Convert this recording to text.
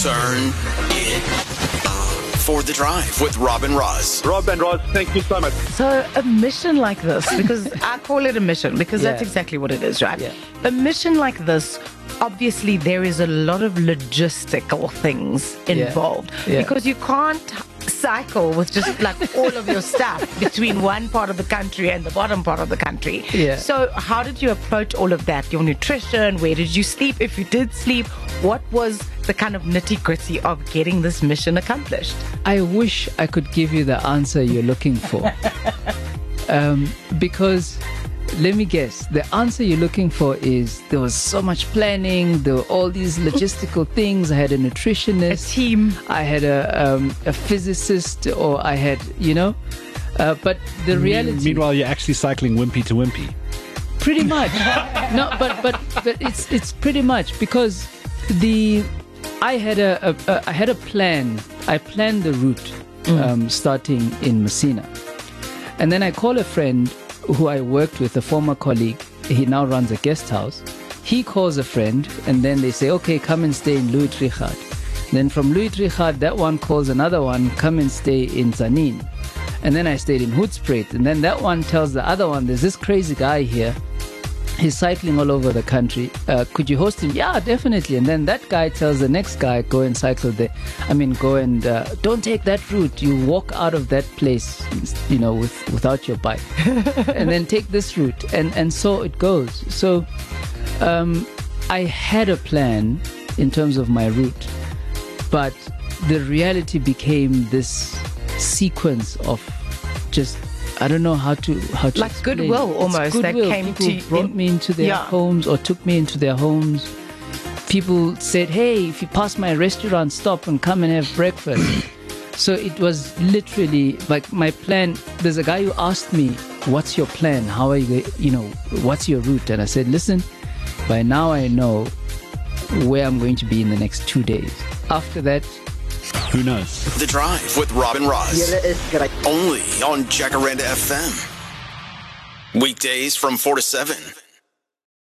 Turn it for the drive with Rob and Roz. Rob and Roz, thank you so much. So a mission like this, because I call it a mission, because that's exactly what it is, right? Yeah. A mission like this, obviously there is a lot of logistical things involved, because you can't cycle with just like all of your stuff between one part of the country and the bottom part of the country. Yeah. So how did you approach all of that? Your nutrition, where did you sleep? If you did sleep, what was the kind of nitty-gritty of getting this mission accomplished? I wish I could give you the answer you're looking for. Because, let me guess, the answer you're looking for is there was so much planning, there were all these logistical things. I had a nutritionist, A team. I had a physicist, or I had, but the reality... Meanwhile, you're actually cycling wimpy to wimpy. Pretty much. No, but it's pretty much because I had a plan. I planned the route starting in Messina, and then I call a friend who I worked with, a former colleague. He now runs a guest house. He calls a friend, and then they say, "Okay, come and stay in Louis Trichardt." Then from Louis Trichardt, that one calls another one, "Come and stay in Tzaneen." And then I stayed in Hoedspruit, and then that one tells the other one, "There's this crazy guy here. He's cycling all over the country. Could you host him?" "Yeah, definitely." And then that guy tells the next guy, "Go and cycle there. Go and don't take that route. You walk out of that place, without your bike, and then take this route." And so it goes. So I had a plan in terms of my route, but the reality became this sequence of just, I don't know how to like explain. goodwill It's almost goodwill. that came People brought me into their homes or took me into their homes. People said, "Hey, if you pass my restaurant, stop and come and have breakfast." So it was literally like my plan. There's a guy who asked me, "What's your plan? How are you, what's your route?" And I said, "Listen, by now I know where I'm going to be in the next 2 days. After that, who knows?" The Drive with Rob and Roz. Only on Jacaranda FM. Weekdays from 4 to 7.